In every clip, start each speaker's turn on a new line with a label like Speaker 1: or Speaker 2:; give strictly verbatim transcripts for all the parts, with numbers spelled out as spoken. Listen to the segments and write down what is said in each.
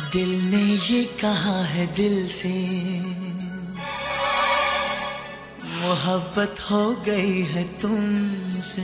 Speaker 1: दिल ने ये कहा है दिल से, मोहब्बत हो गई है तुमसे।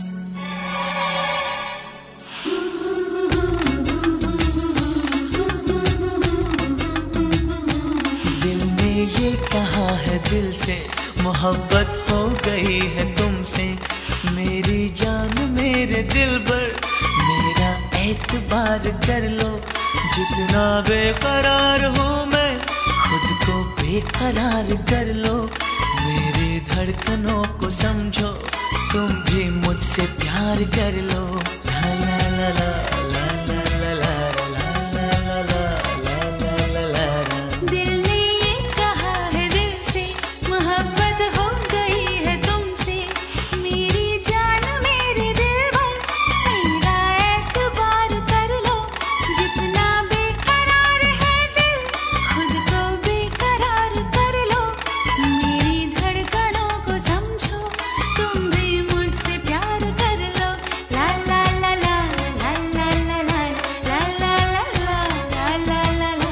Speaker 1: दिल ने ये कहा है दिल से, मोहब्बत हो गई है तुमसे। मेरी जान मेरे दिल पर मेरा एतबार कर लो, जितना बेकरार हूँ मैं खुद को बेकरार कर लो। मेरी धड़कनों को समझो, तुम भी मुझसे प्यार कर लो। ला ला ला ला ला ला ला ला ला ला ला ला।
Speaker 2: दिल ने ये कहा है दिल से, मोहब्बत हो गई है तुमसे। मेरी जान मेरे दिल पर मेरा एतबार कर लो, जितना बेकरार है दिल खुद को बेकरार कर लो। मेरी धड़कनों को समझो, तुम भी मुझसे प्यार कर लो। ला ला ला ला ला ला ला ला ला ला ला ला ला ला।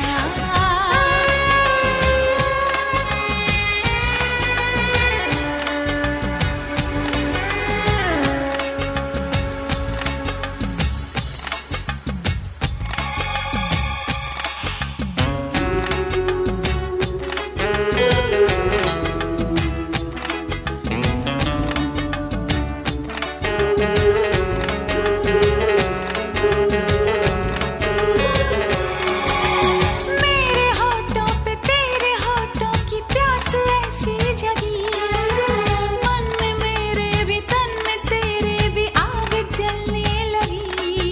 Speaker 2: मेरे होठों पे तेरे होठों की प्यास ऐसी जगी, मन में मेरे भी तन में तेरे भी आग जलने लगी।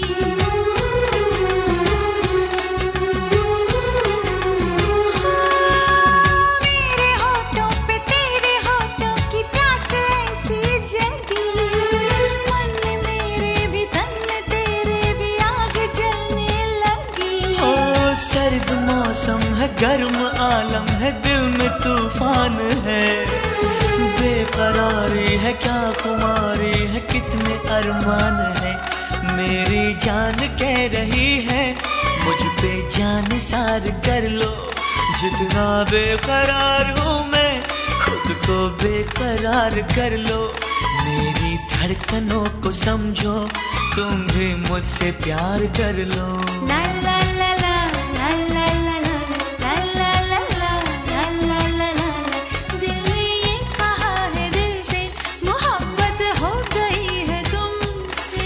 Speaker 2: मेरे होठों पे तेरे होठों की प्यास ऐसी जगी, मन में मेरे भी तन में तेरे भी आग जलने लगी।
Speaker 1: ओ सर्द मौसम है, गर्म आलम है, दिल में तूफान है। बेकरारी है, क्या खुमारी है, कितने अरमान है। मेरी जान कह रही है मुझ पे जान सार कर लो, जितना बेकरार हूँ मैं खुद को बेकरार कर लो। मेरी धड़कनों को समझो, तुम भी मुझसे प्यार कर लो।
Speaker 2: ला ला ला ला ला ला ला ला ला ला ला ला ला ला। दिल ने ये कहा है दिल से, मोहब्बत हो गई है तुमसे।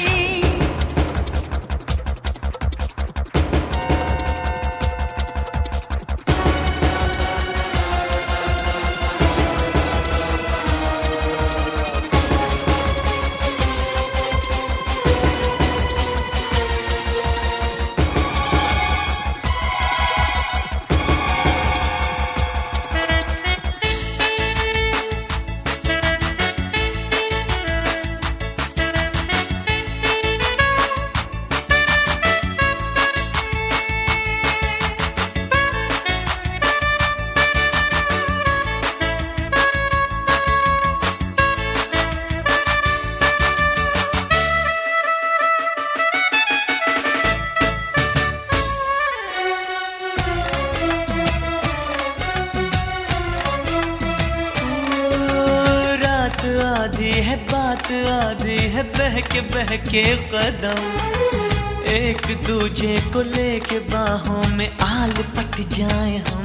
Speaker 1: रात आधी है, बात आधी है, बहके बहके कदम एक दूजे को लेके बाहों में आल पट जाए हम।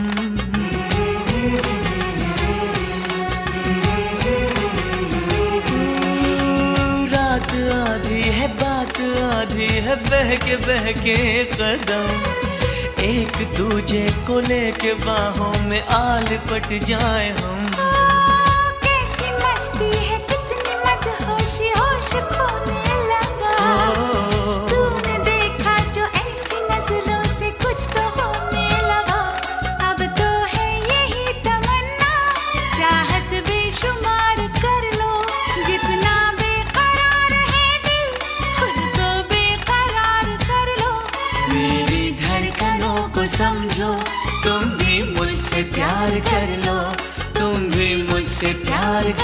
Speaker 1: रात आधी है, बात आधी है, बहके बहके कदम एक दूजे को लेके बाहों में आल पट जाए हम।
Speaker 2: कैसी मस्ती है, कितनी मदहोशी होश खोने लगा। तूने देखा जो ऐसी नजरों से कुछ तो होने लगा। अब तो है यही तमन्ना, चाहत बेशुमार कर लो, जितना बेकरार है दिल खुद को बेकरार कर लो।
Speaker 1: मेरी धड़कनों को समझो, तुम भी मुझसे प्यार कर लो, तुम भी मुझसे प्यार